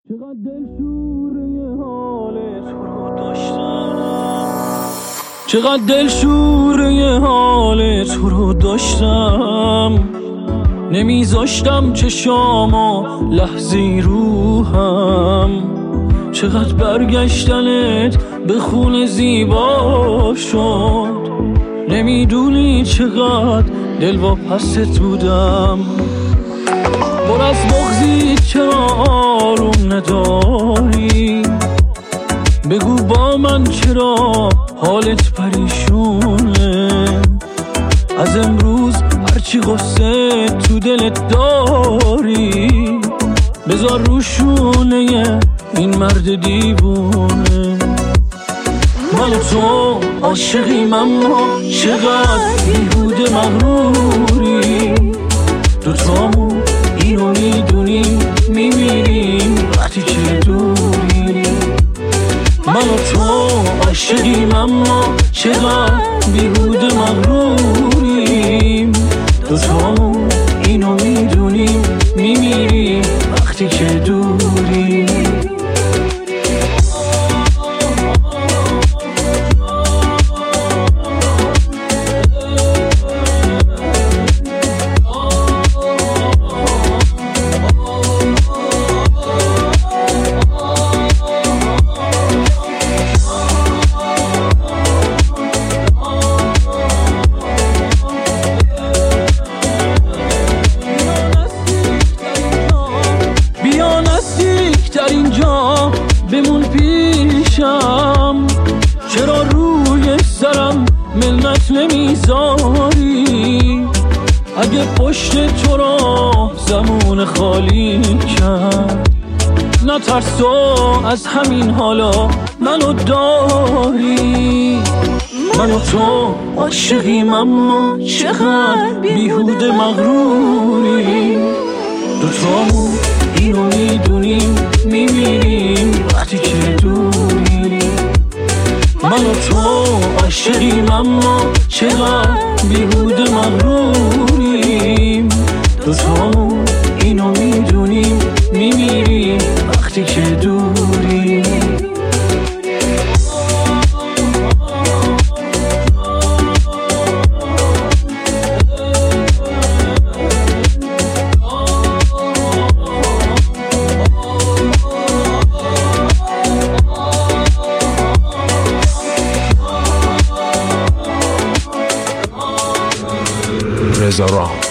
چقدر دلشوره حال تو رو داشتم، چقدر دلشوره حال تو رو داشتم، نمیذاشتم چشامو لحظی روحم، چقدر برگشتنت به خون زیبا شد، نمیدونی چقدر دل واپست بودم. پر از بغضی چرا آروم نداری؟ بگو با من چرا حالت پریشونه؟ از امروز هرچی غصه تو دلت داری بذار روشونه این مرد دیوونه. من و تو عاشقیم اما چقدر بیهوده مغروری، دوتامون اینو میدونیم میمیریم وقتی که دوری. من و تو عاشقیم اما چقدر بیهوده مغروریم، دوتامون اینو میدونیم میمیریم وقتی که دوری. اینجا بمون پیشم، چرا روی سرم منت نمیذاری؟ اگه پشت تو را زمون خالی کرد نترسا از همین حالا منو داری. من و تو عاشقیم اما چقدر بیهوده مغروری، دوتامون اینو میدونیم میمیریم وقتی که دوری. من و تو عاشقیم اما چقدر بیهوده مغروریم، دوتامون اینو میدونیم میمیریم وقتی که دوری. رضا رام.